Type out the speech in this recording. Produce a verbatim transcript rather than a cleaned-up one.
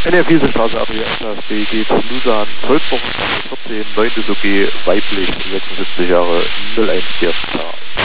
N R Straße Adria S A S B geht Lusan zwölf Wochen, vierzehn, neun D S O G, weiblich, sechsundsiebzig Jahre, null eins vier K.